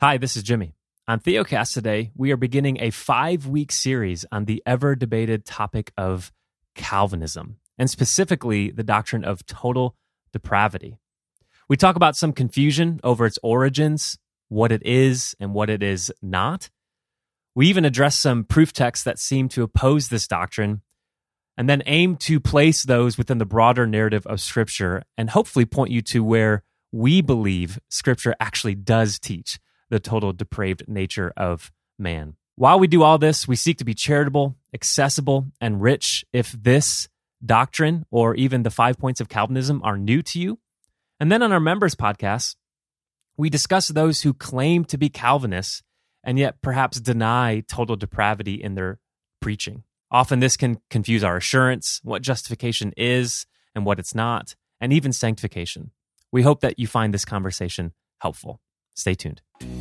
Hi, this is Jimmy. On Theocast today, we are beginning a 5-week series on the ever-debated topic of Calvinism, and specifically the doctrine of total depravity. We talk about some confusion over its origins, what it is and what it is not. We even address some proof texts that seem to oppose this doctrine, and then aim to place those within the broader narrative of Scripture and hopefully point you to where we believe Scripture actually does teach the total depraved nature of man. While we do all this, we seek to be charitable, accessible, and rich. If this doctrine or even the 5 points of Calvinism are new to you, and then on our members podcast, we discuss those who claim to be Calvinists and yet perhaps deny total depravity in their preaching. Often this can confuse our assurance, what justification is and what it's not, and even sanctification. We hope that you find this conversation helpful. Stay tuned.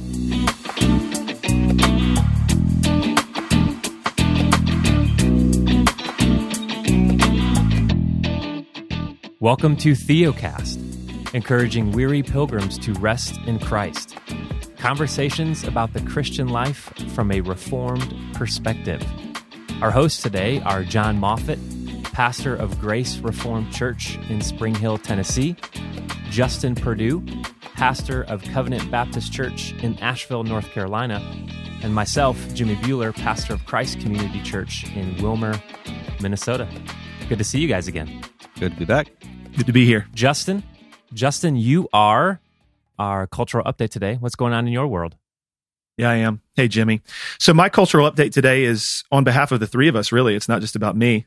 Welcome to Theocast, encouraging weary pilgrims to rest in Christ. Conversations about the Christian life from a Reformed perspective. Our hosts today are John Moffitt, pastor of Grace Reformed Church in Spring Hill, Tennessee, Justin Perdue, pastor of Covenant Baptist Church in Asheville, North Carolina, and myself, Jimmy Buehler, pastor of Christ Community Church in Wilmer, Minnesota. Good to see you guys again. Good to be back. Good to be here. Justin, you are our cultural update today. What's going on in your world? Yeah, I am. Hey, Jimmy. So my cultural update today is on behalf of the three of us, really. It's not just about me.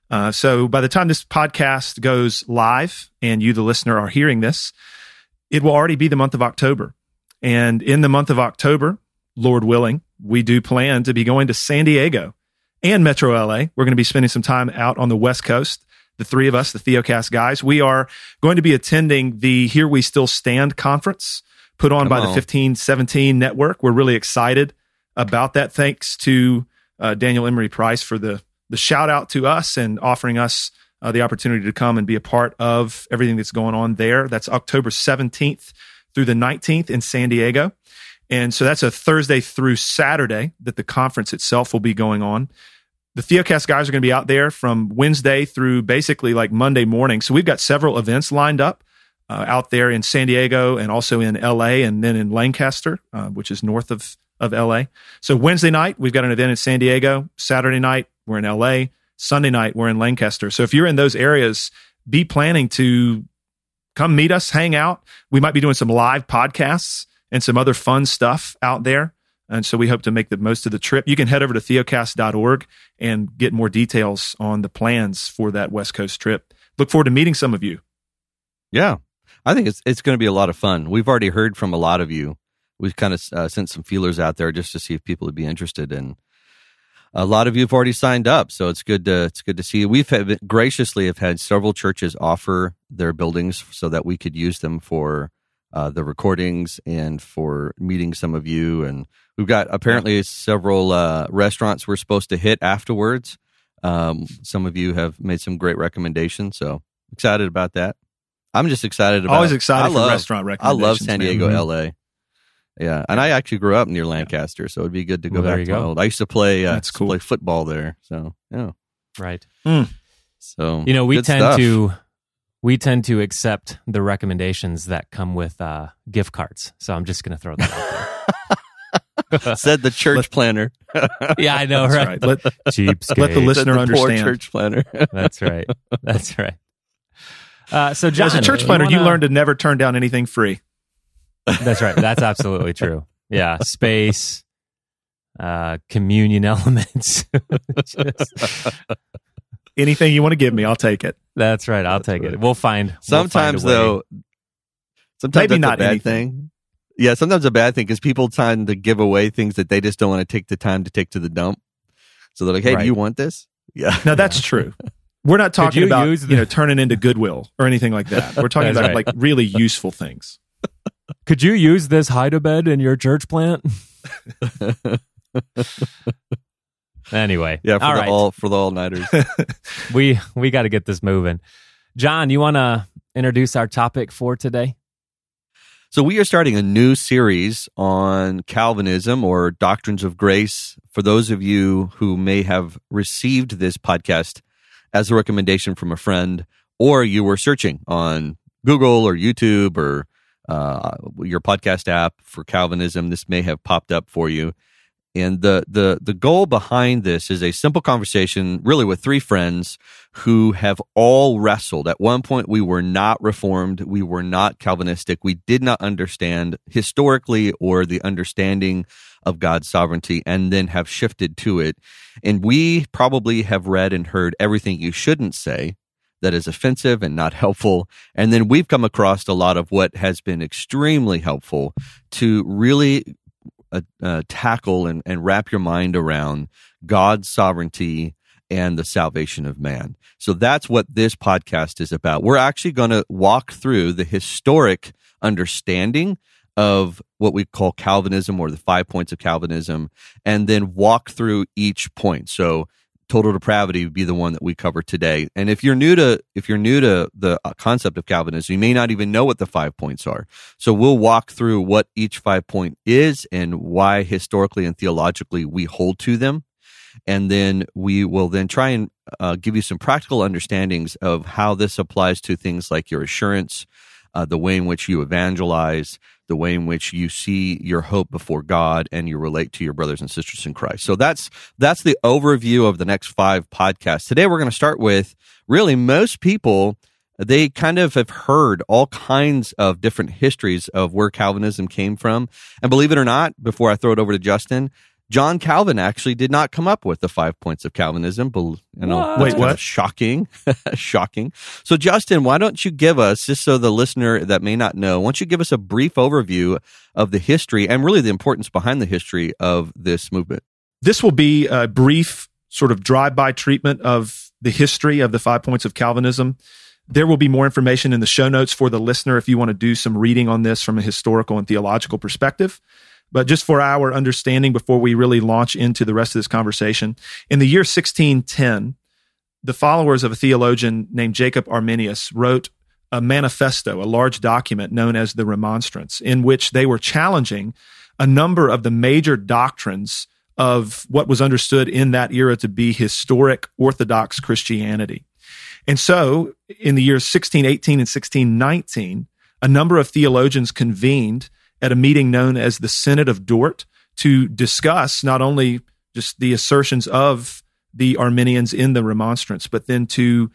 So by the time this podcast goes live and you, the listener, are hearing this, it will already be the month of October. And in the month of October, Lord willing, we do plan to be going to San Diego and Metro LA. We're going to be spending some time out on the West Coast. The three of us, the Theocast guys, we are going to be attending the Here We Still Stand conference put on by the 1517 Network. We're really excited about that. Thanks to Daniel Emery Price for the shout out to us and offering us the opportunity to come and be a part of everything that's going on there. That's October 17th through the 19th in San Diego. And so that's a Thursday through Saturday that the conference itself will be going on. The Theocast guys are going to be out there from Wednesday through basically like Monday morning. So we've got several events lined up out there in San Diego and also in LA and then in Lancaster, which is north of LA. So Wednesday night, we've got an event in San Diego. Saturday night, we're in LA. Sunday night, we're in Lancaster. So if you're in those areas, be planning to come meet us, hang out. We might be doing some live podcasts and some other fun stuff out there. And so we hope to make the most of the trip. You can head over to theocast.org and get more details on the plans for that West Coast trip. Look forward to meeting some of you. Yeah, I think it's going to be a lot of fun. We've already heard from a lot of you. We've kind of sent some feelers out there just to see if people would be interested, and a lot of you have already signed up. So it's good to see you. We've graciously have had several churches offer their buildings so that we could use them for the recordings and for meeting some of you. And we've got apparently several restaurants we're supposed to hit afterwards. Some of you have made some great recommendations, so excited about that. I'm just excited about. Always excited for restaurant recommendations. I love San Diego, LA. Yeah, and I actually grew up near Lancaster, so it'd be good to go back to my old. I used to play. That's cool. Play football there. So yeah, right. So we tend to accept the recommendations that come with gift cards. So I'm just going to throw that out there. Said the church planner. Yeah, I know, right? Let the listener understand. Poor church planner. That's right. So, John, as a church planner, you learn to never turn down anything free. That's right. That's absolutely true. Yeah, space, communion elements. Anything you want to give me, I'll take it. That's right. I'll take it. We'll find. Sometimes though, maybe not a bad thing. Yeah, sometimes a bad thing because people tend to give away things that they just don't want to take the time to take to the dump. So they're like, "Hey, do you want this?" Yeah. No, that's true. We're not talking about turning into Goodwill or anything like that. We're talking about like really useful things. Could you use this hide-a-bed in your church plant? Anyway, yeah, for the all-nighters. we got to get this moving. John, you want to introduce our topic for today? So we are starting a new series on Calvinism or doctrines of grace. For those of you who may have received this podcast as a recommendation from a friend, or you were searching on Google or YouTube or your podcast app for Calvinism, this may have popped up for you. And the goal behind this is a simple conversation, really with three friends who have all wrestled. At one point, we were not Reformed. We were not Calvinistic. We did not understand historically or the understanding of God's sovereignty, and then have shifted to it. And we probably have read and heard everything you shouldn't say that is offensive and not helpful. And then we've come across a lot of what has been extremely helpful to really tackle and wrap your mind around God's sovereignty and the salvation of man. So that's what this podcast is about. We're actually going to walk through the historic understanding of what we call Calvinism, or the 5 points of Calvinism, and then walk through each point. So total depravity would be the one that we cover today. And if you're new to the concept of Calvinism, you may not even know what the 5 points are. So we'll walk through what each 5 point is and why historically and theologically we hold to them. And then we will then try and give you some practical understandings of how this applies to things like your assurance, the way in which you evangelize, the way in which you see your hope before God and you relate to your brothers and sisters in Christ. So that's the overview of the next 5 podcasts. Today we're going to start with, really, most people, they kind of have heard all kinds of different histories of where Calvinism came from. And believe it or not, before I throw it over to Justin, John Calvin actually did not come up with the 5 points of Calvinism. Wait, what? Shocking. Shocking. So, Justin, why don't you give us, just so the listener that may not know, why don't you give us a brief overview of the history and really the importance behind the history of this movement? This will be a brief sort of drive-by treatment of the history of the 5 points of Calvinism. There will be more information in the show notes for the listener if you want to do some reading on this from a historical and theological perspective. But just for our understanding, before we really launch into the rest of this conversation, in the year 1610, the followers of a theologian named Jacob Arminius wrote a manifesto, a large document known as the Remonstrance, in which they were challenging a number of the major doctrines of what was understood in that era to be historic Orthodox Christianity. And so, in the years 1618 and 1619, a number of theologians convened at a meeting known as the Synod of Dort to discuss not only just the assertions of the Arminians in the Remonstrance, but then to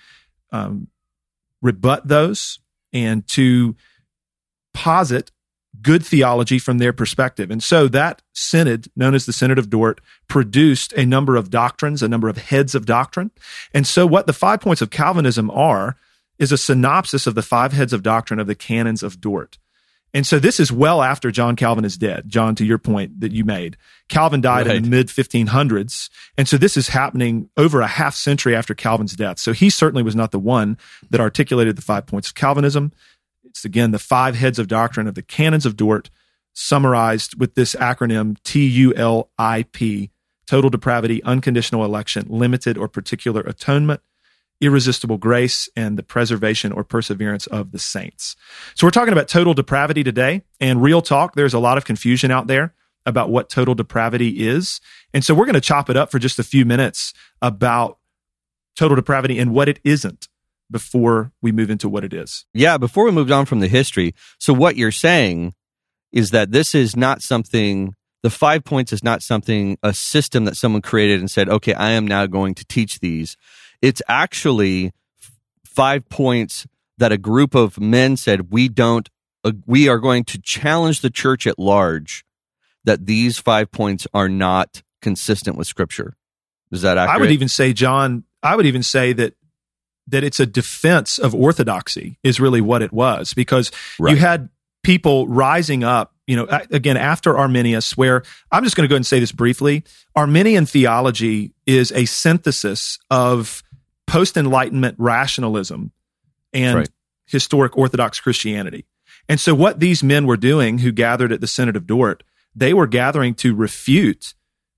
rebut those and to posit good theology from their perspective. And so that synod, known as the Synod of Dort, produced a number of doctrines, a number of heads of doctrine. And so what the 5 points of Calvinism are is a synopsis of the 5 heads of doctrine of the canons of Dort. And so this is well after John Calvin is dead. John, to your point that you made, Calvin died in the mid-1500s. And so this is happening over a half century after Calvin's death. So he certainly was not the one that articulated the 5 points of Calvinism. It's, again, the 5 heads of doctrine of the canons of Dort, summarized with this acronym TULIP: total depravity, unconditional election, limited or particular atonement, irresistible grace, and the preservation or perseverance of the saints. So we're talking about total depravity today, and real talk, there's a lot of confusion out there about what total depravity is. And so we're going to chop it up for just a few minutes about total depravity and what it isn't before we move into what it is. Yeah, before we move on from the history, so what you're saying is that this is not something, the 5 points is not something, a system that someone created and said, okay, I am now going to teach these. It's actually 5 points that a group of men said, we are going to challenge the church at large that these 5 points are not consistent with Scripture. Is that accurate? I would even say, John, that it's a defense of orthodoxy is really what it was, because you had people rising up, again, after Arminius, where I'm just going to go ahead and say this briefly. Arminian theology is a synthesis of post-Enlightenment rationalism and historic Orthodox Christianity. And so what these men were doing who gathered at the Synod of Dort, they were gathering to refute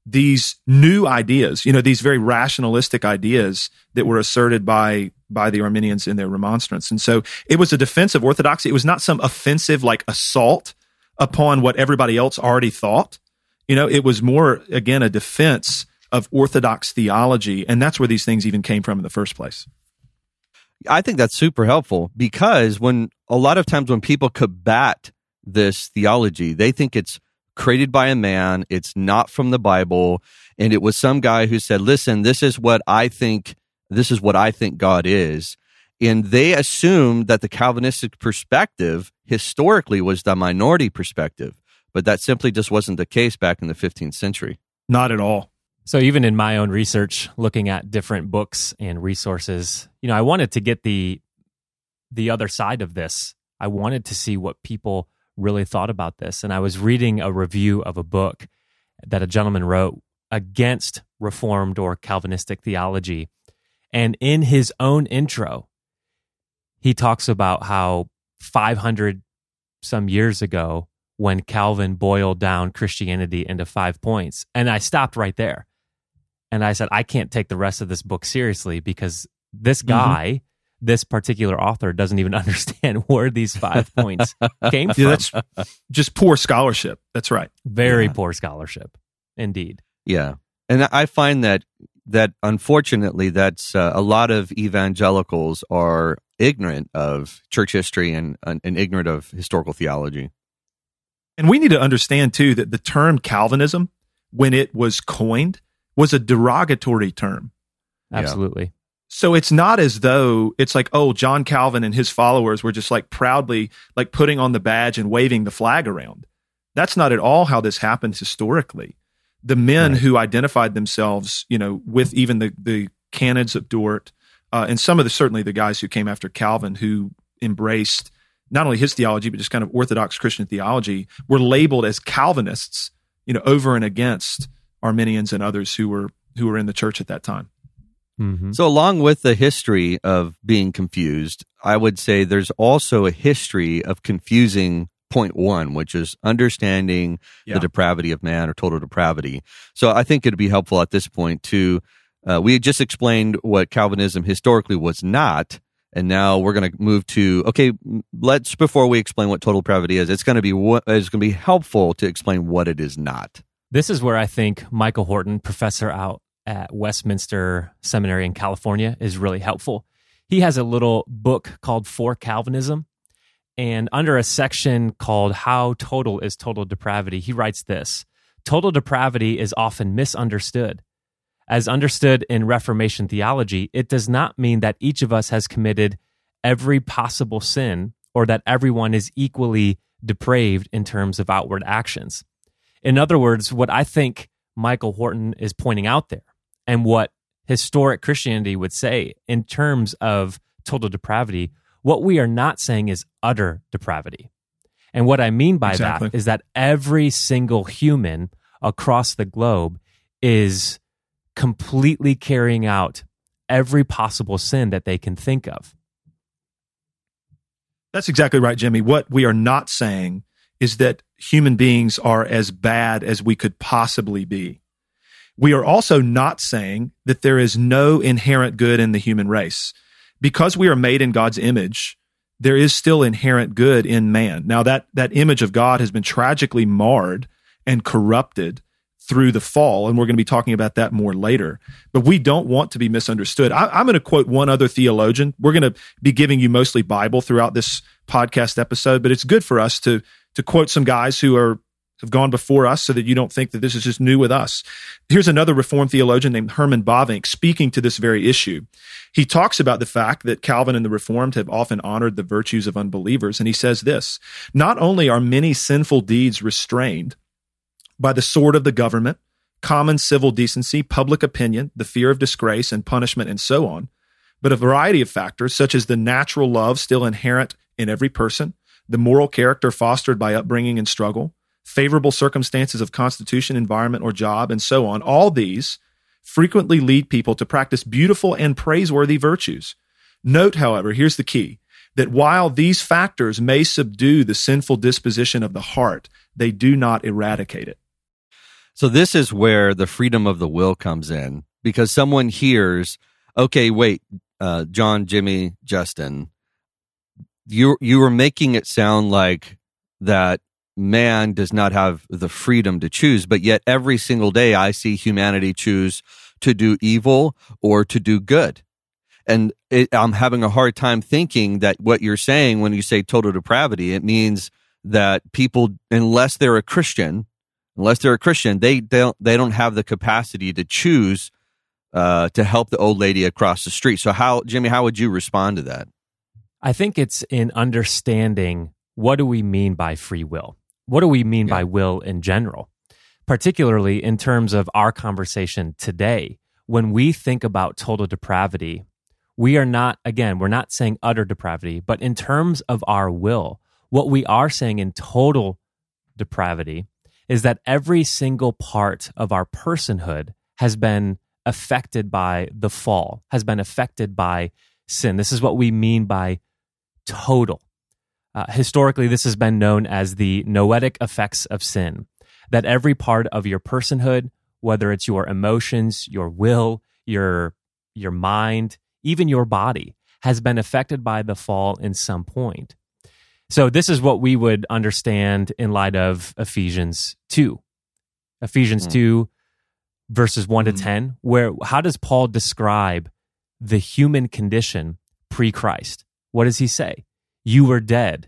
these new ideas, these very rationalistic ideas that were asserted by the Arminians in their remonstrance. And so it was a defense of orthodoxy. It was not some offensive assault upon what everybody else already thought. It was more, again, a defense of orthodox theology. And that's where these things even came from in the first place. I think that's super helpful, because a lot of times when people combat this theology, they think it's created by a man, it's not from the Bible, and it was some guy who said, listen, this is what I think God is. And they assumed that the Calvinistic perspective historically was the minority perspective, but that simply just wasn't the case back in the 15th century. Not at all. So even in my own research, looking at different books and resources, I wanted to get the other side of this. I wanted to see what people really thought about this. And I was reading a review of a book that a gentleman wrote against Reformed or Calvinistic theology. And in his own intro, he talks about how 500 some years ago, when Calvin boiled down Christianity into 5 points. And I stopped right there. And I said, I can't take the rest of this book seriously, because this guy, this particular author, doesn't even understand where these 5 points came from. That's just poor scholarship. That's right. Very poor scholarship, indeed. Yeah. And I find that unfortunately, that's a lot of evangelicals are ignorant of church history and ignorant of historical theology. And we need to understand, too, that the term Calvinism, when it was coined, was a derogatory term. Absolutely. So it's not as though it's like, oh, John Calvin and his followers were just proudly putting on the badge and waving the flag around. That's not at all how this happened historically. The men who identified themselves, with even the canons of Dort, and some of certainly the guys who came after Calvin, who embraced not only his theology, but just kind of Orthodox Christian theology, were labeled as Calvinists, over and against Arminians and others who were in the church at that time. Mm-hmm. So along with the history of being confused, I would say there's also a history of confusing point one, which is understanding the depravity of man, or total depravity. So I think it'd be helpful at this point to, we just explained what Calvinism historically was not, and now we're going to move to, before we explain what total depravity is, it's going to be helpful to explain what it is not. This is where I think Michael Horton, professor out at Westminster Seminary in California, is really helpful. He has a little book called For Calvinism, and under a section called How Total is Total Depravity, he writes this: total depravity is often misunderstood. As understood in Reformation theology, it does not mean that each of us has committed every possible sin, or that everyone is equally depraved in terms of outward actions. In other words, what I think Michael Horton is pointing out there, and what historic Christianity would say in terms of total depravity, what we are not saying is utter depravity. And what I mean by that is that every single human across the globe is completely carrying out every possible sin that they can think of. That's exactly right, Jimmy. What we are not saying is that human beings are as bad as we could possibly be. We are also not saying that there is no inherent good in the human race. Because we are made in God's image, there is still inherent good in man. Now, that image of God has been tragically marred and corrupted through the fall, and we're going to be talking about that more later. But we don't want to be misunderstood. I'm going to quote one other theologian. We're going to be giving you mostly Bible throughout this podcast episode, but it's good for us to quote some guys who have gone before us so that you don't think that this is just new with us. Here's another Reformed theologian named Herman Bavinck speaking to this very issue. He talks about the fact that Calvin and the Reformed have often honored the virtues of unbelievers, and he says this: not only are many sinful deeds restrained by the sword of the government, common civil decency, public opinion, the fear of disgrace and punishment, and so on, but a variety of factors, such as the natural love still inherent in every person, the moral character fostered by upbringing and struggle, favorable circumstances of constitution, environment, or job, and so on, all these frequently lead people to practice beautiful and praiseworthy virtues. Note, however, here's the key, that while these factors may subdue the sinful disposition of the heart, they do not eradicate it. So this is where the freedom of the will comes in, because someone hears, okay, wait, John, Jimmy, Justin, you were making it sound like that man does not have the freedom to choose, but yet every single day I see humanity choose to do evil or to do good. And I'm having a hard time thinking that what you're saying when you say total depravity, it means that people, unless they're a Christian, they don't have the capacity to choose to help the old lady across the street. So Jimmy, how would you respond to that? I think it's in understanding, what do we mean by free will? What do we mean by will in general? Particularly in terms of our conversation today, when we think about total depravity, we're not saying utter depravity, but in terms of our will, what we are saying in total depravity is that every single part of our personhood has been affected by the fall, has been affected by sin. This is what we mean by total. Historically, this has been known as the noetic effects of sin, that every part of your personhood, whether it's your emotions, your will, your mind, even your body, has been affected by the fall in some point. So this is what we would understand in light of Ephesians 2. Ephesians 2, verses 1 to 10, where how does Paul describe the human condition pre-Christ? What does he say? You were dead.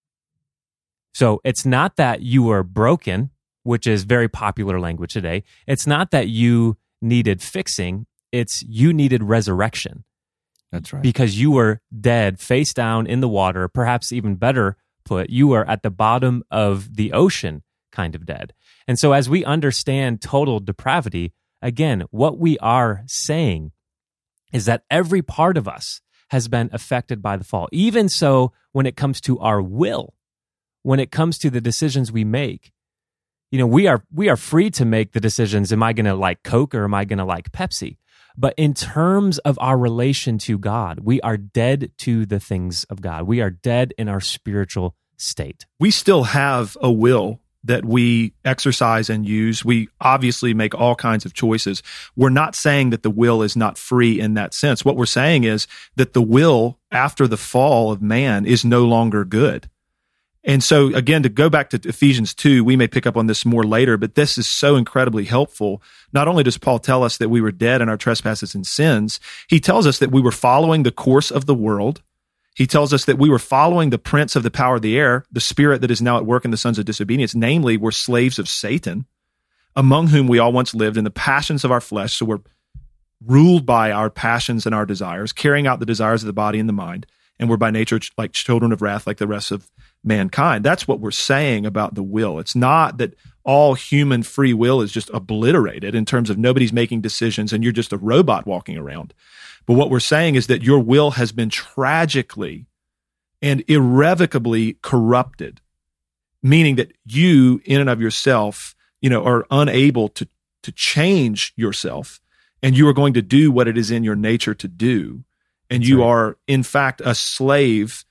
So it's not that you were broken, which is very popular language today. It's not that you needed fixing. It's you needed resurrection. That's right. Because you were dead, face down in the water, perhaps even better put, you were at the bottom of the ocean kind of dead. And so as we understand total depravity, again, what we are saying is that every part of us has been affected by the fall. Even so, when it comes to our will, when it comes to the decisions we make, we are free to make the decisions. Am I going to like Coke or am I going to like Pepsi? But in terms of our relation to God, we are dead to the things of God. We are dead in our spiritual state. We still have a will that we exercise and use. We obviously make all kinds of choices. We're not saying that the will is not free in that sense. What we're saying is that the will after the fall of man is no longer good. And so, again, to go back to Ephesians 2, we may pick up on this more later, but this is so incredibly helpful. Not only does Paul tell us that we were dead in our trespasses and sins, he tells us that we were following the course of the world. He tells us that we were following the prince of the power of the air, the spirit that is now at work in the sons of disobedience, namely, we're slaves of Satan, among whom we all once lived in the passions of our flesh. So we're ruled by our passions and our desires, carrying out the desires of the body and the mind. And we're by nature like children of wrath, like the rest of mankind. That's what we're saying about the will. It's not that all human free will is just obliterated in terms of nobody's making decisions and you're just a robot walking around. But what we're saying is that your will has been tragically and irrevocably corrupted, meaning that you, in and of yourself, are unable to change yourself, and you are going to do what it is in your nature to do. And you are, in fact, a slave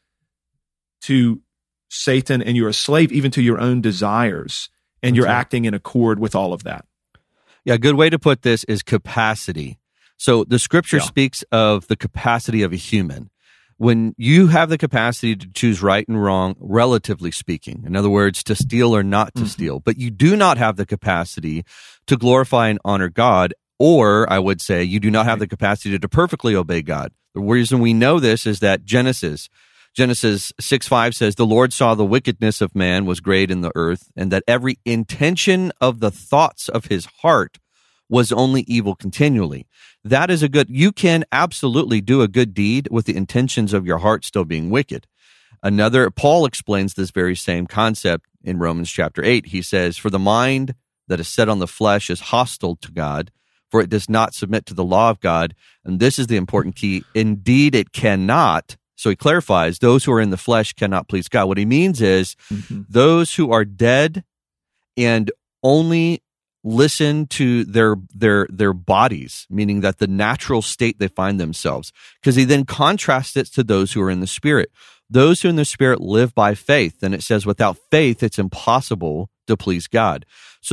to Satan, and you're a slave even to your own desires, and you're acting in accord with all of that. Yeah, a good way to put this is capacity. So the scripture speaks of the capacity of a human. When you have the capacity to choose right and wrong, relatively speaking, in other words, to steal or not to steal, but you do not have the capacity to glorify and honor God, or I would say you do not have the capacity to perfectly obey God. The reason we know this is that Genesis 6:5 says, the Lord saw the wickedness of man was great in the earth, and that every intention of the thoughts of his heart was only evil continually. That is you can absolutely do a good deed with the intentions of your heart still being wicked. Paul explains this very same concept in Romans chapter 8. He says, for the mind that is set on the flesh is hostile to God, for it does not submit to the law of God. And this is the important key. Indeed, it cannot. So he clarifies, those who are in the flesh cannot please God. What he means is those who are dead and only listen to their bodies, meaning that the natural state they find themselves, because he then contrasts it to those who are in the Spirit. Those who are in the Spirit live by faith. And it says without faith, it's impossible to please God. So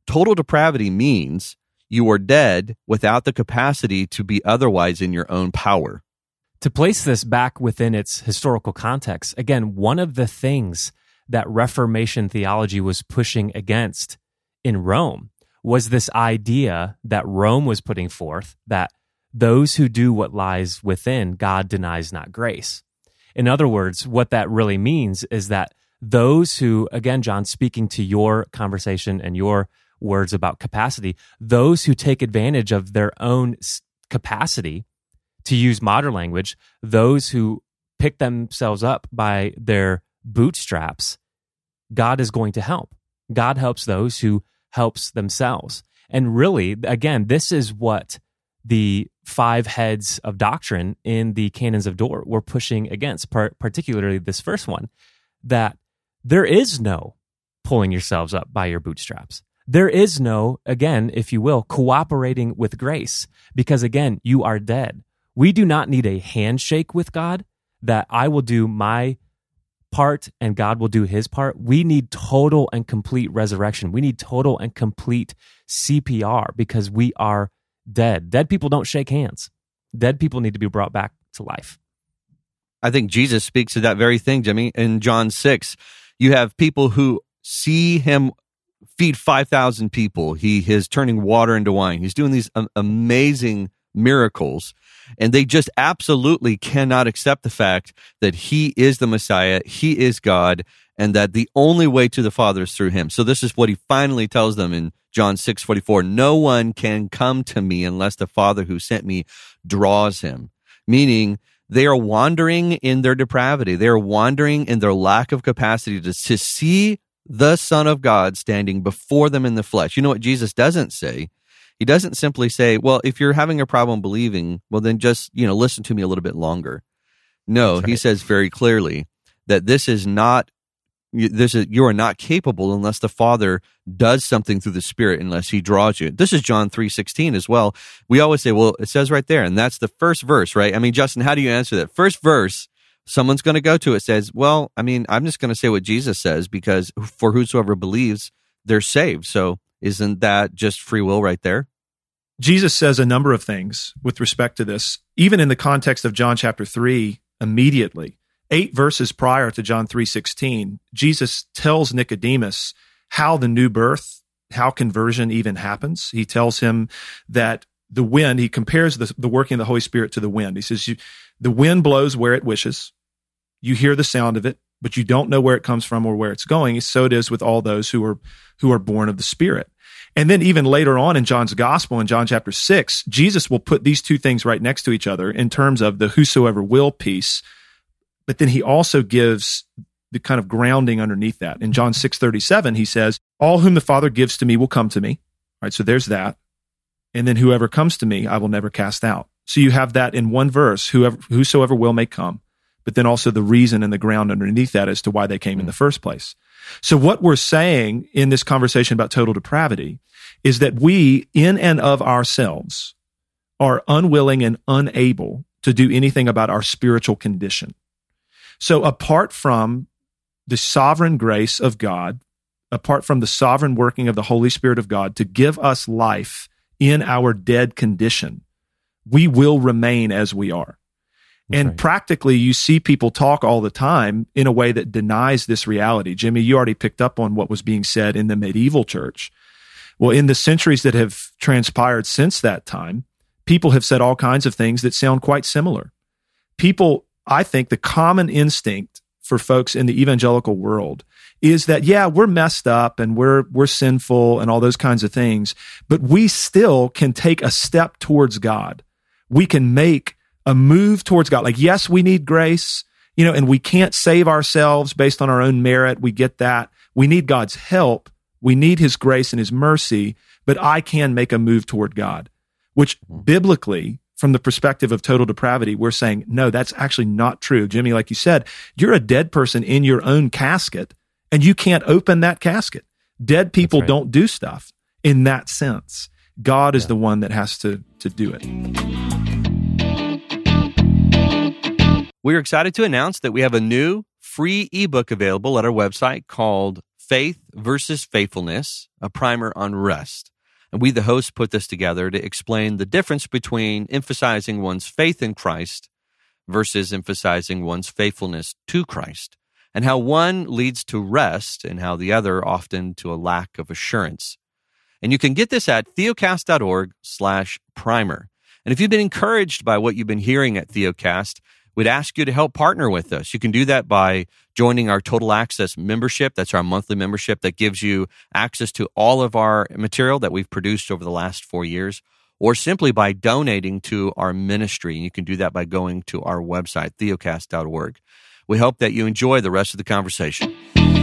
Total depravity means you are dead without the capacity to be otherwise in your own power. To place this back within its historical context, again, one of the things that Reformation theology was pushing against in Rome was this idea that Rome was putting forth that those who do what lies within, God denies not grace. In other words, what that really means is that those who, again, John, speaking to your conversation and your words about capacity, those who take advantage of their own capacity, to use modern language, those who pick themselves up by their bootstraps, God is going to help. God helps those who helps themselves. And really, again, this is what the 5 heads of doctrine in the canons of Dort were pushing against, particularly this first one, that there is no pulling yourselves up by your bootstraps. There is no, again, if you will, cooperating with grace, because again, you are dead. We do not need a handshake with God that I will do my part and God will do his part. We need total and complete resurrection. We need total and complete CPR because we are dead. Dead people don't shake hands. Dead people need to be brought back to life. I think Jesus speaks to that very thing, Jimmy. In John 6, you have people who see him feed 5,000 people. He is turning water into wine. He's doing these amazing miracles, and they just absolutely cannot accept the fact that he is the Messiah, he is God, and that the only way to the Father is through him. So this is what he finally tells them in John 6:44, no one can come to me unless the Father who sent me draws him. Meaning they are wandering in their depravity. They are wandering in their lack of capacity to see the Son of God standing before them in the flesh. You know what Jesus doesn't say? He doesn't simply say, well, if you're having a problem believing, well, then just, listen to me a little bit longer. No, right. He says very clearly that you are not capable unless the Father does something through the Spirit, unless he draws you. This is John 3:16 as well. We always say, well, it says right there, and that's the first verse, right? I mean, Justin, how do you answer that? First verse, someone's going to go to it, says, well, I mean, I'm just going to say what Jesus says, because for whosoever believes, they're saved. So isn't that just free will right there? Jesus says a number of things with respect to this, even in the context of John chapter 3, immediately. 8 verses prior to John 3:16, Jesus tells Nicodemus how the new birth, how conversion even happens. He tells him that the wind, he compares the working of the Holy Spirit to the wind. He says, the wind blows where it wishes. You hear the sound of it, but you don't know where it comes from or where it's going. So it is with all those who are born of the Spirit. And then even later on in John's gospel, in John chapter 6, Jesus will put these two things right next to each other in terms of the whosoever will piece, but then he also gives the kind of grounding underneath that. In John 6:37, he says, all whom the Father gives to me will come to me. All right, so there's that. And then whoever comes to me, I will never cast out. So you have that in one verse, whosoever will may come, but then also the reason and the ground underneath that as to why they came in the first place. So what we're saying in this conversation about total depravity is that we, in and of ourselves, are unwilling and unable to do anything about our spiritual condition. So apart from the sovereign grace of God, apart from the sovereign working of the Holy Spirit of God to give us life in our dead condition, we will remain as we are. And right. Practically, you see people talk all the time in a way that denies this reality. Jimmy, you already picked up on what was being said in the medieval church. Well, in the centuries that have transpired since that time, people have said all kinds of things that sound quite similar. People, I think the common instinct for folks in the evangelical world is that, yeah, we're messed up and we're sinful and all those kinds of things, but we still can take a step towards God. We can make a move towards God. Like, yes, we need grace, and we can't save ourselves based on our own merit. We get that. We need God's help. We need his grace and his mercy, but I can make a move toward God, which biblically, from the perspective of total depravity, we're saying, no, that's actually not true. Jimmy, like you said, you're a dead person in your own casket, and you can't open that casket. Dead people don't do stuff in that sense. God is the one that has to do it. We're excited to announce that we have a new free ebook available at our website called Faith versus Faithfulness, a primer on rest. And we, the hosts, put this together to explain the difference between emphasizing one's faith in Christ versus emphasizing one's faithfulness to Christ, and how one leads to rest and how the other often to a lack of assurance. And you can get this at theocast.org/primer. And if you've been encouraged by what you've been hearing at Theocast, we'd ask you to help partner with us. You can do that by joining our Total Access membership. That's our monthly membership that gives you access to all of our material that we've produced over the last 4 years, or simply by donating to our ministry. You can do that by going to our website, theocast.org. We hope that you enjoy the rest of the conversation.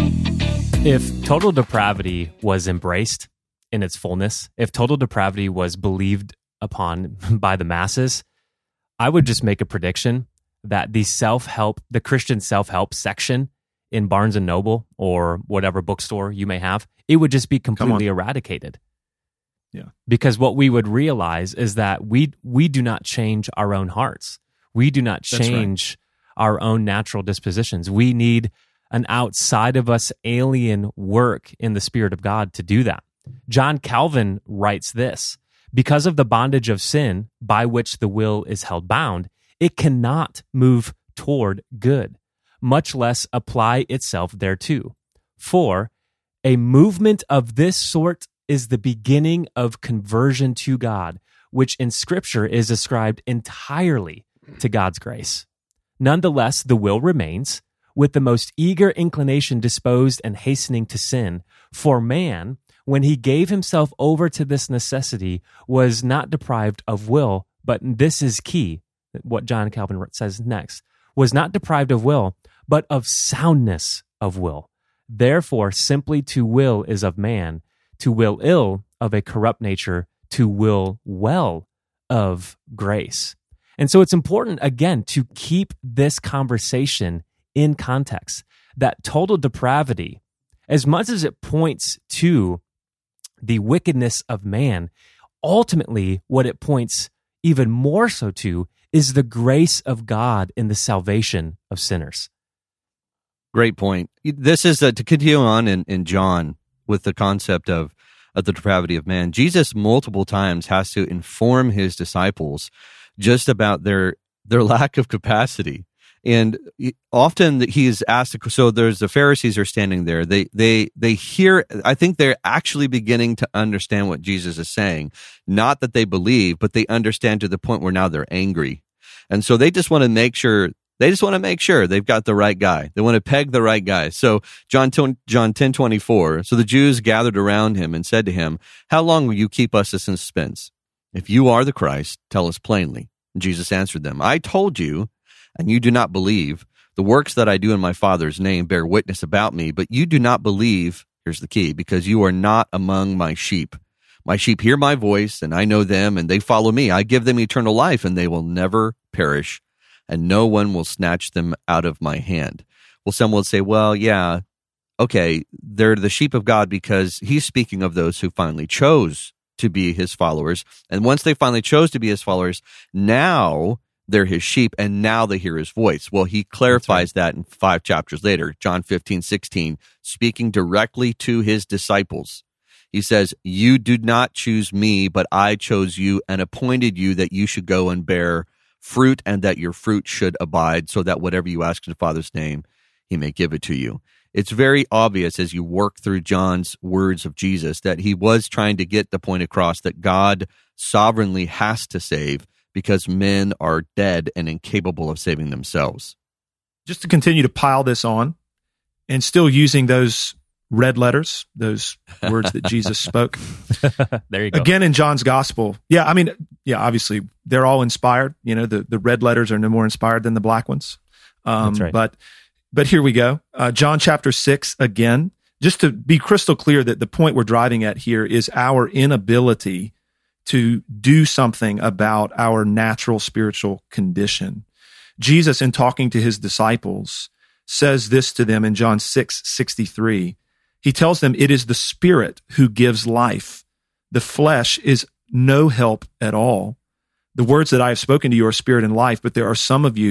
If total depravity was embraced in its fullness, if total depravity was believed upon by the masses, I would just make a prediction that the Christian self-help section in Barnes & Noble or whatever bookstore you may have, it would just be completely eradicated. Yeah. Because what we would realize is that we do not change our own hearts. We do not change our own natural dispositions. We need an outside of us alien work in the Spirit of God to do that. John Calvin writes this: because of the bondage of sin by which the will is held bound, it cannot move toward good, much less apply itself thereto. For a movement of this sort is the beginning of conversion to God, which in Scripture is ascribed entirely to God's grace. Nonetheless, the will remains, with the most eager inclination disposed and hastening to sin. For man, when he gave himself over to this necessity, was not deprived of will, but this is key, what John Calvin says next, was not deprived of will, but of soundness of will. Therefore, simply to will is of man, to will ill of a corrupt nature, to will well of grace. And so it's important, again, to keep this conversation in context, that total depravity, as much as it points to the wickedness of man, ultimately what it points even more so to is the grace of God in the salvation of sinners. Great point. This is to continue on in John with the concept of the depravity of man. Jesus multiple times has to inform his disciples just about their lack of capacity. And often he is asked, so there's the Pharisees are standing there. They hear, I think they're actually beginning to understand what Jesus is saying. Not that they believe, but they understand to the point where now they're angry. And so they just want to make sure they've got the right guy. They want to peg the right guy. So John 10:24, so the Jews gathered around him and said to him, "How long will you keep us in suspense? If you are the Christ, tell us plainly." And Jesus answered them, "I told you, and you do not believe. The works that I do in my Father's name bear witness about me, but you do not believe," here's the key, "because you are not among my sheep. My sheep hear my voice, and I know them, and they follow me. I give them eternal life, and they will never perish, and no one will snatch them out of my hand." Well, some will say, well, yeah, okay, they're the sheep of God because he's speaking of those who finally chose to be his followers. And once they finally chose to be his followers, now they're his sheep, and now they hear his voice. Well, he clarifies that in 5 chapters later, John 15:16, speaking directly to his disciples. He says, "You did not choose me, but I chose you and appointed you that you should go and bear fruit, and that your fruit should abide, so that whatever you ask in the Father's name, he may give it to you." It's very obvious as you work through John's words of Jesus that he was trying to get the point across that God sovereignly has to save because men are dead and incapable of saving themselves. Just to continue to pile this on, and still using those red letters, those words that Jesus spoke. There you go. Again, in John's gospel. Yeah, obviously they're all inspired. You know, the red letters are no more inspired than the black ones. That's right. But here we go. John chapter 6, again, just to be crystal clear that the point we're driving at here is our inability to do something about our natural spiritual condition. Jesus, in talking to his disciples, says this to them in John 6:63. He tells them, "It is the Spirit who gives life. The flesh is no help at all. The words that I have spoken to you are spirit and life, but there are some of you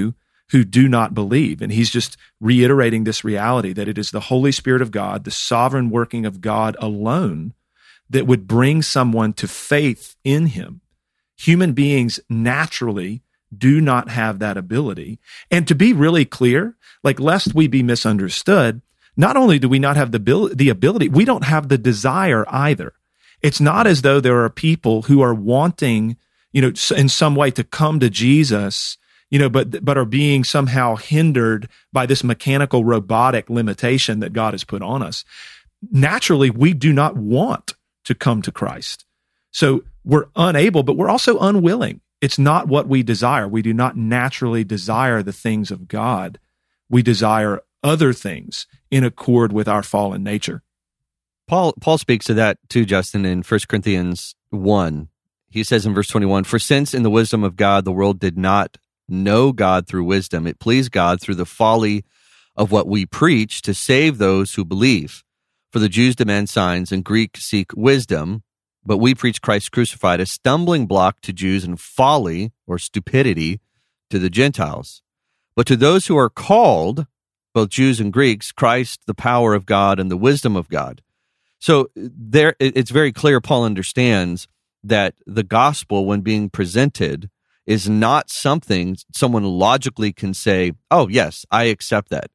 who do not believe. And he's just reiterating this reality that it is the Holy Spirit of God, the sovereign working of God alone, that would bring someone to faith in him. Human beings naturally do not have that ability. And to be really clear, like lest we be misunderstood, not only do we not have the ability, we don't have the desire either. It's not as though there are people who are wanting, in some way to come to Jesus, but are being somehow hindered by this mechanical robotic limitation that God has put on us. Naturally, we do not want to come to Christ. So we're unable, but we're also unwilling. It's not what we desire. We do not naturally desire the things of God. We desire other things in accord with our fallen nature. Paul speaks to that too, Justin, in 1 Corinthians 1. He says in verse 21, "For since in the wisdom of God the world did not know God through wisdom, it pleased God through the folly of what we preach to save those who believe. For the Jews demand signs and Greeks seek wisdom, but we preach Christ crucified, a stumbling block to Jews and folly or stupidity to the Gentiles. But to those who are called, both Jews and Greeks, Christ, the power of God and the wisdom of God." So there, it's very clear Paul understands that the gospel, when being presented, is not something someone logically can say, "Oh, yes, I accept that."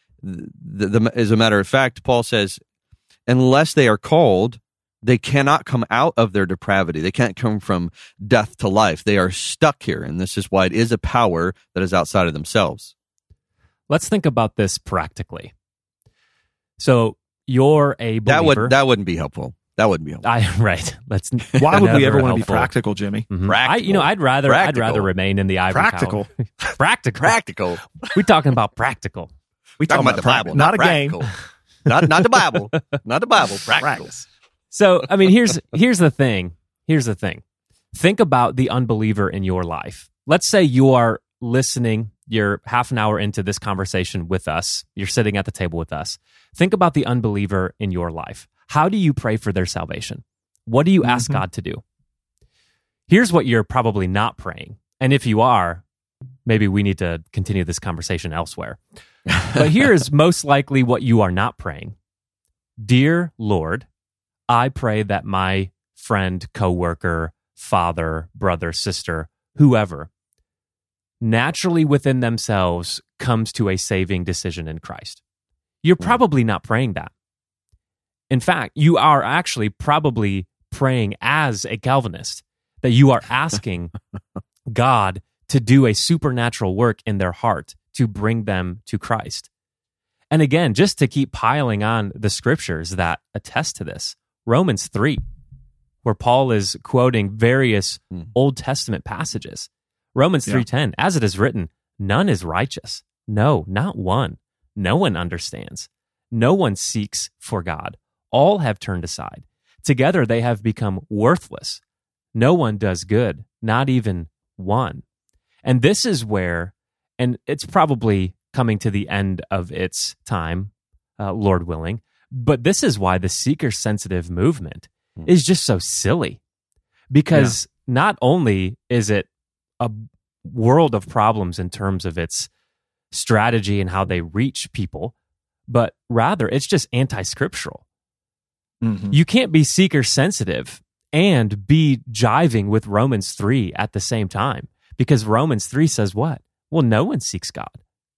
As a matter of fact, Paul says, unless they are called, they cannot come out of their depravity. They can't come from death to life. They are stuck here, and this is why it is a power that is outside of themselves. Let's think about this practically. So you're a believer. That wouldn't be helpful. That wouldn't be helpful. Right. Why would we ever want to be practical, Jimmy? Mm-hmm. Practical. I'd rather remain in the ivory practical. tower. Practical. We're talking about practical. We're talking about the Bible, not a practical. game. not the Bible. Not the Bible. Practical. So, I mean, here's the thing. Here's the thing. Think about the unbeliever in your life. Let's say you are listening. You're half an hour into this conversation with us. You're sitting at the table with us. Think about the unbeliever in your life. How do you pray for their salvation? What do you ask God to do? Here's what you're probably not praying. And if you are, maybe we need to continue this conversation elsewhere. But here is most likely what you are not praying. Dear Lord, I pray that my friend, coworker, father, brother, sister, whoever, naturally within themselves comes to a saving decision in Christ. You're probably not praying that. In fact, you are actually probably praying as a Calvinist, that you are asking God to do a supernatural work in their heart to bring them to Christ. And again, just to keep piling on the scriptures that attest to this, Romans 3, where Paul is quoting various Old Testament passages. Romans 3:10, as it is written, none is righteous. No, not one. No one understands. No one seeks for God. All have turned aside. Together they have become worthless. No one does good, not even one. And this is where, and it's probably coming to the end of its time, Lord willing, but this is why the seeker-sensitive movement is just so silly. Because not only is it a world of problems in terms of its strategy and how they reach people, but rather it's just anti-scriptural. Mm-hmm. You can't be seeker-sensitive and be jiving with Romans 3 at the same time, because Romans 3 says what? Well, no one seeks God.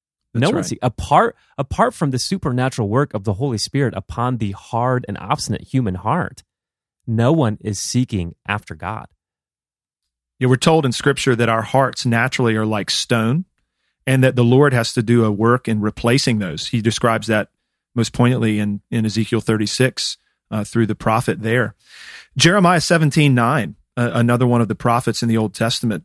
No one seeks. Apart from the supernatural work of the Holy Spirit upon the hard and obstinate human heart, no one is seeking after God. Yeah, we're told in Scripture that our hearts naturally are like stone, and that the Lord has to do a work in replacing those. He describes that most poignantly in Ezekiel 36 through the prophet there. Jeremiah 17:9, another one of the prophets in the Old Testament,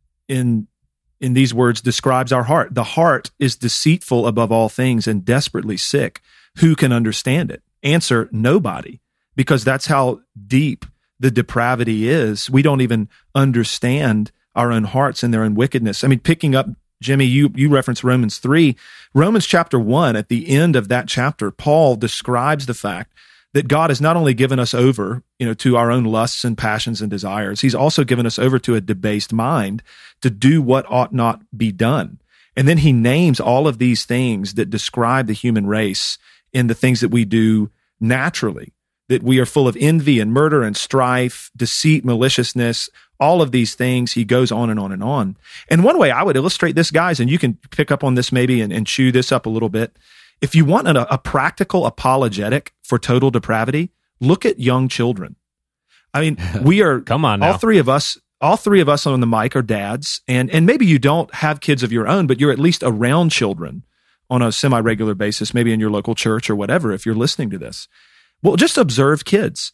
in these words describes our heart. The heart is deceitful above all things and desperately sick. Who can understand it? Answer, nobody, because that's how deep the depravity is. We don't even understand our own hearts and their own wickedness. I mean, picking up, Jimmy, you referenced Romans 3. Romans chapter 1, at the end of that chapter, Paul describes the fact that God has not only given us over, to our own lusts and passions and desires, he's also given us over to a debased mind to do what ought not be done. And then he names all of these things that describe the human race in the things that we do naturally, that we are full of envy and murder and strife, deceit, maliciousness, all of these things. He goes on and on and on. And one way I would illustrate this, guys, and you can pick up on this maybe and chew this up a little bit. If you want a practical apologetic for total depravity, look at young children. I mean, we are, come on now. All three of us on the mic are dads, and maybe you don't have kids of your own, but you're at least around children on a semi-regular basis, maybe in your local church or whatever, if you're listening to this. Well, just observe kids.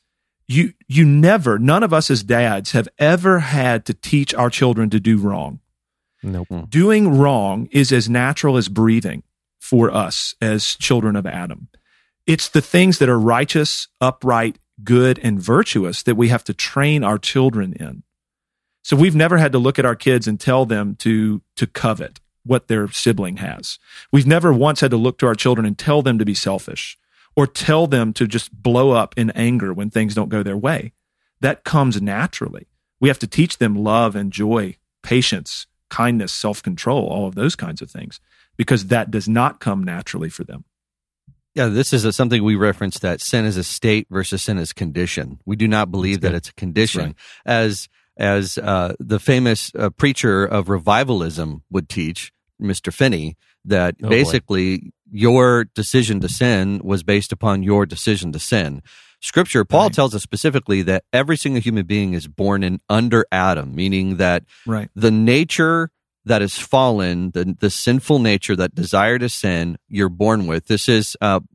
None of us as dads have ever had to teach our children to do wrong. Nope. Doing wrong is as natural as breathing for us as children of Adam. It's the things that are righteous, upright, good, and virtuous that we have to train our children in. So we've never had to look at our kids and tell them to covet what their sibling has. We've never once had to look to our children and tell them to be selfish or tell them to just blow up in anger when things don't go their way. That comes naturally. We have to teach them love and joy, patience, kindness, self-control, all of those kinds of things, because that does not come naturally for them. Yeah, this is something we referenced, that sin is a state versus sin is condition. We do not believe that it's a condition. Right. As the famous preacher of revivalism would teach, Mr. Finney, that basically your decision to sin was based upon your decision to sin. Scripture, Paul tells us specifically that every single human being is born in under Adam, meaning that the nature that is fallen, the sinful nature, that desire to sin, you're born with. This is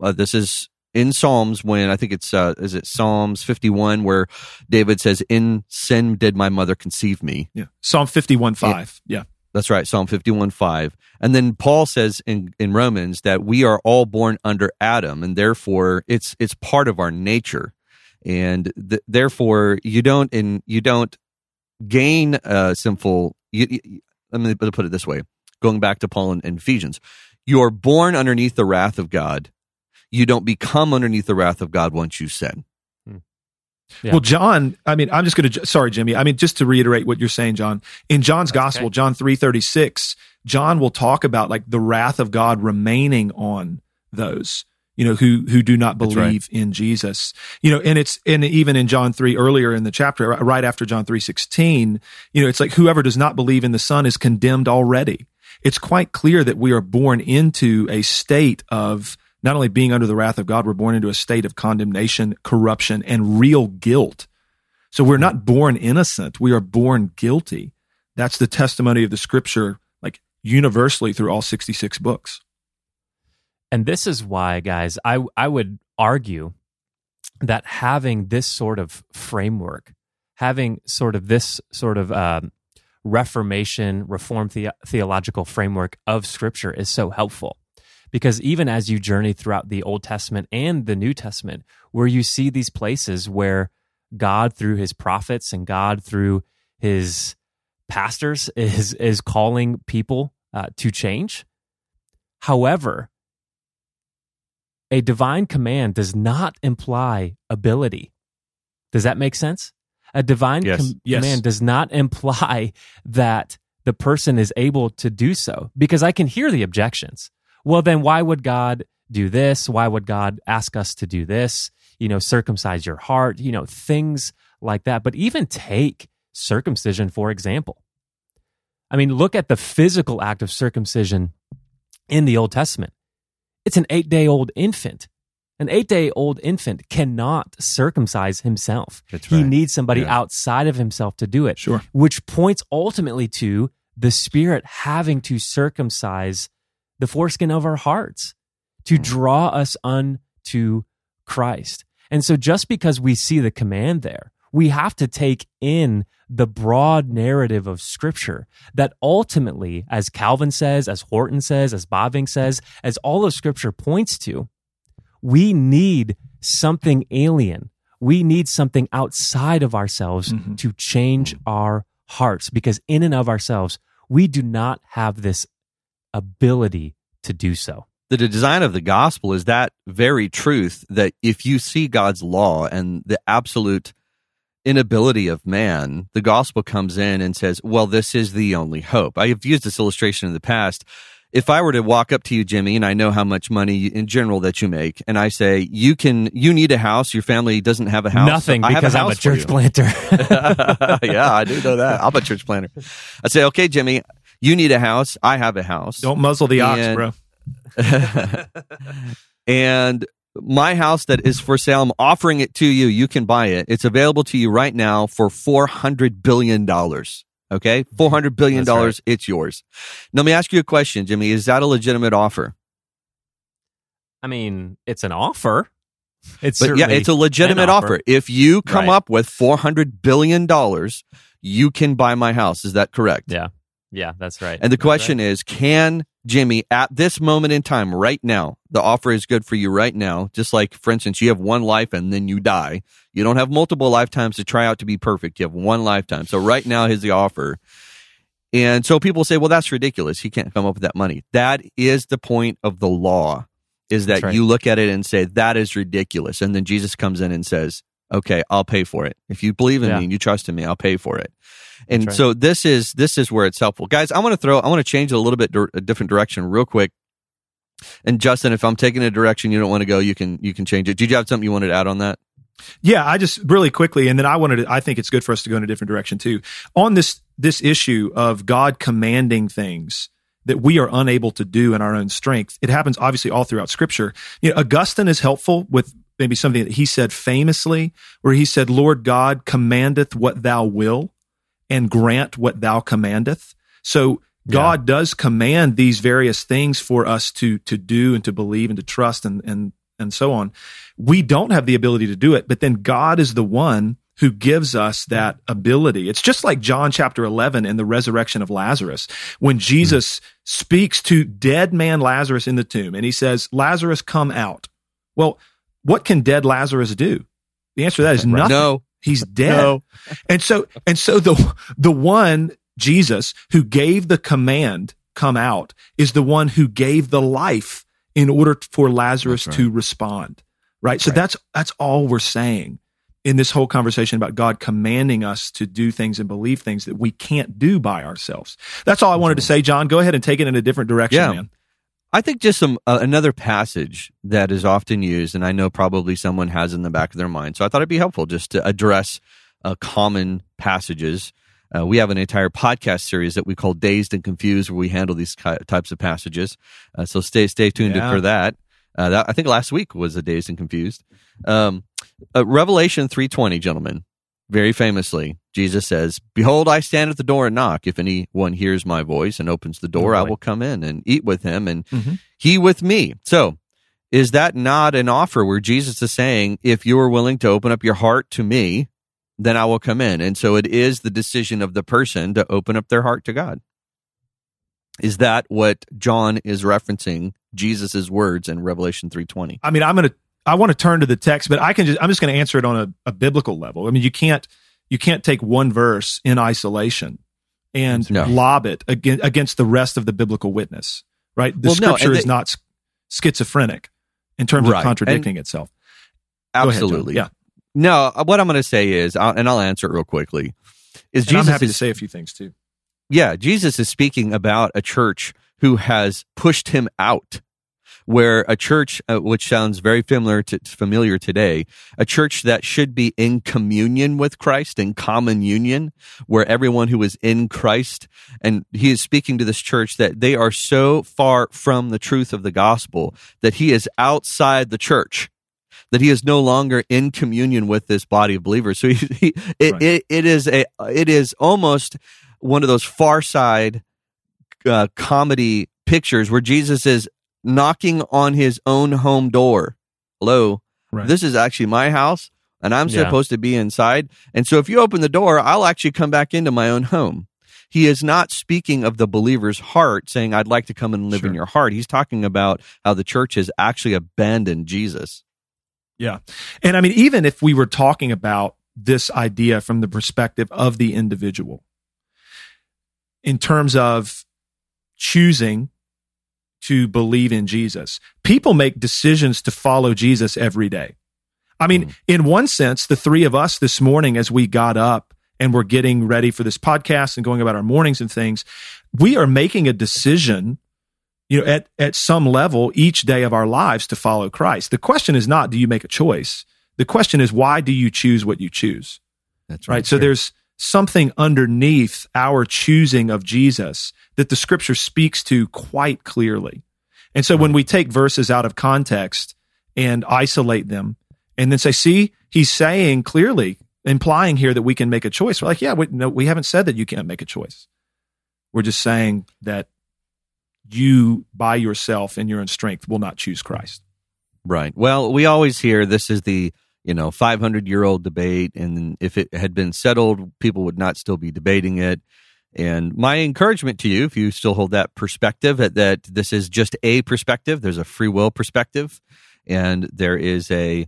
in Psalms, when I think it's is it Psalms 51, where David says, "In sin did my mother conceive me." Yeah, Psalm 51:5. Yeah, that's right, Psalm 51:5. And then Paul says in Romans that we are all born under Adam, and therefore it's part of our nature, and therefore you don't gain sinful. Let me put it this way: going back to Paul in Ephesians, you are born underneath the wrath of God. You don't become underneath the wrath of God once you sin. Yeah. Well, John, I mean, I'm just going to, sorry, Jimmy. I mean, just to reiterate what you're saying, John, in John's gospel, John 3:36, John will talk about like the wrath of God remaining on those, who do not believe in Jesus, and even in John 3 earlier in the chapter, right after John 3:16, it's like whoever does not believe in the Son is condemned already. It's quite clear that we are born into a state of not only being under the wrath of God, we're born into a state of condemnation, corruption, and real guilt. So we're not born innocent. We are born guilty. That's the testimony of the Scripture, like universally through all 66 books. And this is why, guys, I would argue that having this sort of framework, having sort of this sort of Reform theological framework of Scripture is so helpful. Because even as you journey throughout the Old Testament and the New Testament, where you see these places where God through his prophets and God through his pastors is calling people to change. However, a divine command does not imply ability. Does that make sense? A divine command does not imply that the person is able to do so, because I can hear the objections. Well, then why would God do this? Why would God ask us to do this? Circumcise your heart, things like that. But even take circumcision, for example. I mean, look at the physical act of circumcision in the Old Testament. It's an 8-day-old infant. An 8-day-old infant cannot circumcise himself. That's right. He needs somebody outside of himself to do it. Sure. Which points ultimately to the Spirit having to circumcise the foreskin of our hearts to draw us unto Christ. And so just because we see the command there, we have to take in the broad narrative of Scripture that ultimately, as Calvin says, as Horton says, as Bavinck says, as all of Scripture points to, we need something alien. We need something outside of ourselves to change our hearts, because in and of ourselves, we do not have this ability to do so. The design of the gospel is that very truth, that if you see God's law and the absolute inability of man, the gospel comes in and says, well, this is the only hope. I have used this illustration in the past. if I were to walk up to you, Jimmy, and I know how much money in general that you make, and I say, you need a house, your family doesn't have a house. Nothing, because I'm a church planter. Yeah, I do know that. I'm a church planter. I say, okay, Jimmy, you need a house, I have a house. Don't muzzle the ox, bro. And my house that is for sale, I'm offering it to you. You can buy it. It's available to you right now for $400 billion. Okay? $400 billion, right. It's yours. Now, let me ask you a question, Jimmy. Is that a legitimate offer? I mean, it's an offer. It's a legitimate offer. If you come up with $400 billion, you can buy my house. Is that correct? Yeah, that's right. And the question is, can Jimmy, at this moment in time, right now, the offer is good for you right now, just like, for instance, you have one life and then you die. You don't have multiple lifetimes to try out to be perfect. You have one lifetime. So right now is the offer. And so people say, well, that's ridiculous. He can't come up with that money. That is the point of the law, is that you look at it and say, that is ridiculous. And then Jesus comes in and says, okay, I'll pay for it. If you believe in me and you trust in me, I'll pay for it. And so this is where it's helpful. Guys, I want to change it a little bit, a different direction real quick. And Justin, if I'm taking a direction you don't want to go, you can change it. Did you have something you wanted to add on that? Yeah, I just really quickly, and then I think it's good for us to go in a different direction too. On this issue of God commanding things that we are unable to do in our own strength, it happens obviously all throughout Scripture. Augustine is helpful with maybe something that he said famously, where he said, Lord God commandeth what thou will, and grant what thou commandeth. So God does command these various things for us to do and to believe and to trust and so on. We don't have the ability to do it, but then God is the one who gives us that ability. It's just like John chapter 11 and the resurrection of Lazarus, when Jesus speaks to dead man Lazarus in the tomb, and he says, Lazarus, come out. Well, what can dead Lazarus do? The answer to that is nothing. No. He's dead. No. And so the one, Jesus, who gave the command, come out, is the one who gave the life in order for Lazarus to respond. Right? So that's all we're saying in this whole conversation about God commanding us to do things and believe things that we can't do by ourselves. That's all I wanted to say, John. Go ahead and take it in a different direction, man. I think just another passage that is often used, and I know probably someone has in the back of their mind, so I thought it'd be helpful just to address common passages. We have an entire podcast series that we call Dazed and Confused, where we handle these types of passages. So stay tuned for that. I think last week was a Dazed and Confused. Revelation 3:20, gentlemen. Very famously, Jesus says, Behold, I stand at the door and knock. If anyone hears my voice and opens the door, I will come in and eat with him and he with me. So is that not an offer where Jesus is saying, if you are willing to open up your heart to me, then I will come in? And so it is the decision of the person to open up their heart to God. Is that what John is referencing Jesus' words in Revelation 3:20? I mean, I want to turn to the text, but I'm just going to answer it on a biblical level. I mean, you can't take one verse in isolation and lob it against the rest of the biblical witness, right? The Scripture is not schizophrenic in terms of contradicting itself. Absolutely. Go ahead, No, what I'm going to say is, and I'll answer it real quickly, is Jesus. I'm happy to say a few things too. Yeah, Jesus is speaking about a church who has pushed him out. Where a church, which sounds very familiar today, a church that should be in communion with Christ, in common union, where everyone who is in Christ, and he is speaking to this church that they are so far from the truth of the gospel that he is outside the church, that he is no longer in communion with this body of believers. So it is almost one of those Far Side comedy pictures where Jesus is knocking on his own home door. Hello, this is actually my house, and I'm supposed to be inside. And so if you open the door, I'll actually come back into my own home. He is not speaking of the believer's heart, saying, I'd like to come and live in your heart. He's talking about how the church has actually abandoned Jesus. Yeah. And I mean, even if we were talking about this idea from the perspective of the individual, in terms of choosing to believe in Jesus, people make decisions to follow Jesus every day. I mean, in one sense, the three of us this morning, as we got up and we're getting ready for this podcast and going about our mornings and things, we are making a decision at some level each day of our lives to follow Christ. The question is not, do you make a choice? The question is, why do you choose what you choose? That's right. So there's something underneath our choosing of Jesus that the scripture speaks to quite clearly. And so when we take verses out of context and isolate them and then say, see, he's saying clearly, implying here that we can make a choice. We're like, yeah, we haven't said that you can't make a choice. We're just saying that you by yourself in your own strength will not choose Christ. Right. Well, we always hear this is the 500-year-old debate, and if it had been settled, people would not still be debating it. And my encouragement to you, if you still hold that perspective, that this is just a perspective, there's a free will perspective, and there is a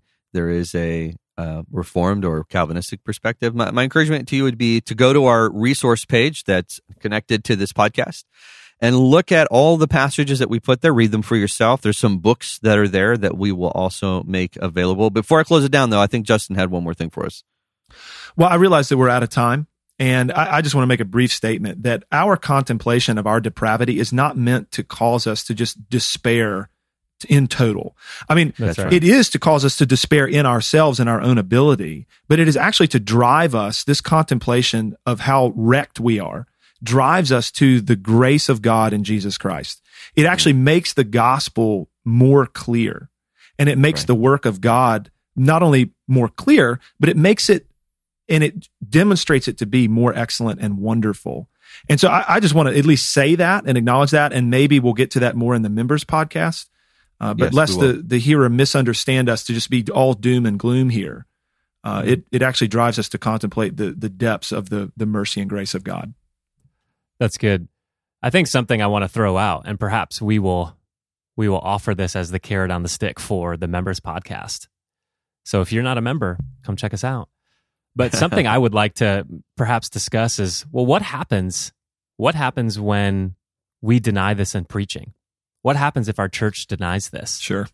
Reformed or Calvinistic perspective. My encouragement to you would be to go to our resource page that's connected to this podcast and look at all the passages that we put there. Read them for yourself. There's some books that are there that we will also make available. Before I close it down, though, I think Justin had one more thing for us. Well, I realize that we're out of time, and I just want to make a brief statement that our contemplation of our depravity is not meant to cause us to just despair in total. I mean, right. It is to cause us to despair in ourselves and our own ability, but it is actually to drive us, this contemplation of how wrecked we are, drives us to the grace of God in Jesus Christ. It actually makes the gospel more clear, and it makes the work of God not only more clear, but it makes it, and it demonstrates it to be more excellent and wonderful. And so I just want to at least say that and acknowledge that, and maybe we'll get to that more in the members podcast. But Yes, lest the hearer misunderstand us to just be all doom and gloom here, it actually drives us to contemplate the depths of the mercy and grace of God. That's good. I think something I want to throw out, and perhaps we will offer this as the carrot on the stick for the members podcast. So if you're not a member, come check us out. But something I would like to perhaps discuss is, well, what happens when we deny this in preaching? What happens if our church denies this? Sure.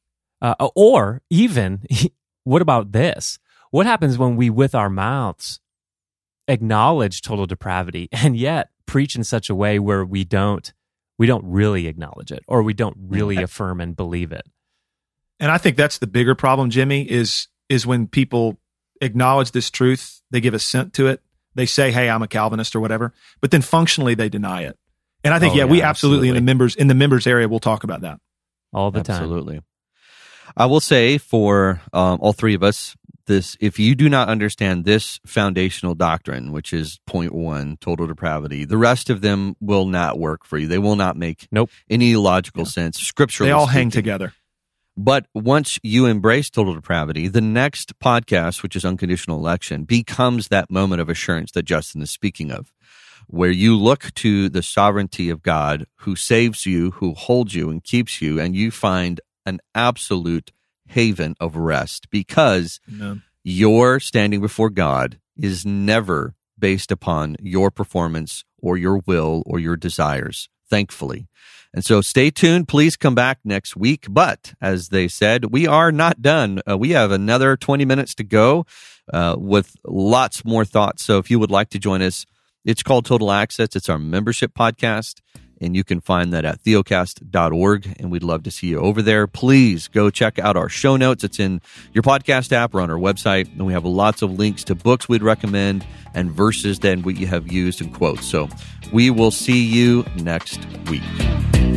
Or even, what about this? What happens when we, with our mouths, acknowledge total depravity and yet preach in such a way where we don't really acknowledge it, or we don't really affirm and believe it? And I think that's the bigger problem, Jimmy, is when people acknowledge this truth, they give assent to it, they say, hey, I'm a Calvinist or whatever, but then functionally they deny it. And I think, we absolutely in the members area, we'll talk about that all the time. Absolutely. I will say for all three of us, if you do not understand this foundational doctrine, which is point one, total depravity, the rest of them will not work for you. They will not make any logical sense. Scripturally, they all hang together. But once you embrace total depravity, the next podcast, which is Unconditional Election, becomes that moment of assurance that Justin is speaking of, where you look to the sovereignty of God who saves you, who holds you and keeps you, and you find an absolute haven of rest because your standing before God is never based upon your performance or your will or your desires, thankfully. And so stay tuned. Please come back next week. But as they said, we are not done. We have another 20 minutes to go with lots more thoughts. So if you would like to join us, it's called Total Access. It's our membership podcast, and you can find that at theocast.org, and we'd love to see you over there. Please go check out our show notes. It's in your podcast app or on our website, and we have lots of links to books we'd recommend and verses that we have used and quotes. So we will see you next week.